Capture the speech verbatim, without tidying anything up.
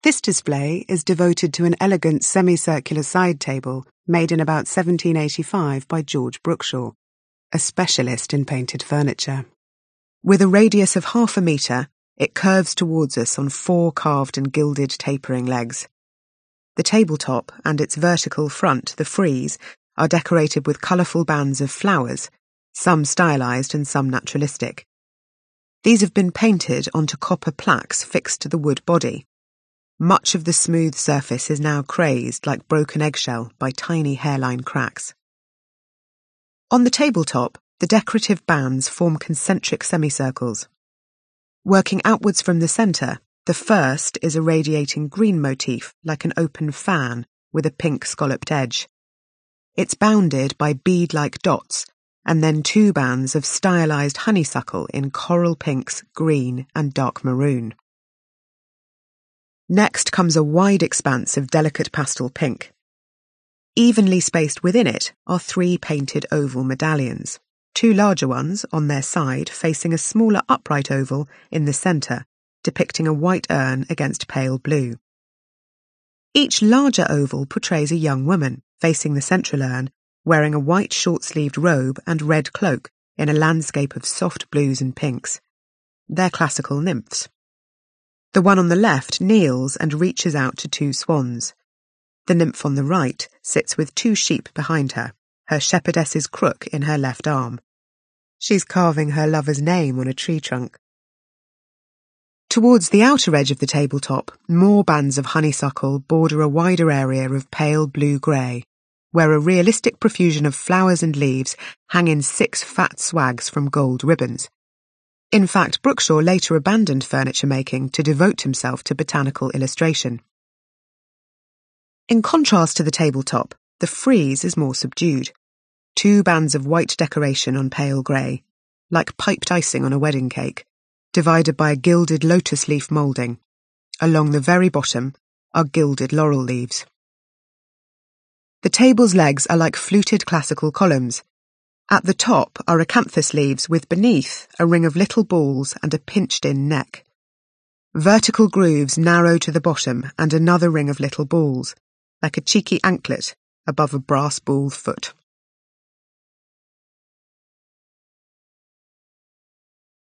This display is devoted to an elegant semicircular side table made in about seventeen eighty-five by George Brookshaw, a specialist in painted furniture. With a radius of half a metre, it curves towards us on four carved and gilded tapering legs. The tabletop and its vertical front, the frieze, are decorated with colourful bands of flowers, some stylised and some naturalistic. These have been painted onto copper plaques fixed to the wood body. Much of the smooth surface is now crazed like broken eggshell by tiny hairline cracks. On the tabletop, the decorative bands form concentric semicircles. Working outwards from the centre, the first is a radiating green motif like an open fan with a pink scalloped edge. It's bounded by bead-like dots and then two bands of stylised honeysuckle in coral pinks, green and dark maroon. Next comes a wide expanse of delicate pastel pink. Evenly spaced within it are three painted oval medallions, two larger ones on their side facing a smaller upright oval in the centre, depicting a white urn against pale blue. Each larger oval portrays a young woman, facing the central urn, wearing a white short-sleeved robe and red cloak in a landscape of soft blues and pinks. They're classical nymphs. The one on the left kneels and reaches out to two swans. The nymph on the right sits with two sheep behind her, her shepherdess's crook in her left arm. She's carving her lover's name on a tree trunk. Towards the outer edge of the tabletop, more bands of honeysuckle border a wider area of pale blue-grey, where a realistic profusion of flowers and leaves hang in six fat swags from gold ribbons. In fact, Brookshaw later abandoned furniture making to devote himself to botanical illustration. In contrast to the tabletop, the frieze is more subdued. Two bands of white decoration on pale grey, like piped icing on a wedding cake, divided by a gilded lotus leaf moulding. Along the very bottom are gilded laurel leaves. The table's legs are like fluted classical columns. At the top are acanthus leaves with beneath a ring of little balls and a pinched-in neck. Vertical grooves narrow to the bottom and another ring of little balls, like a cheeky anklet above a brass ball foot.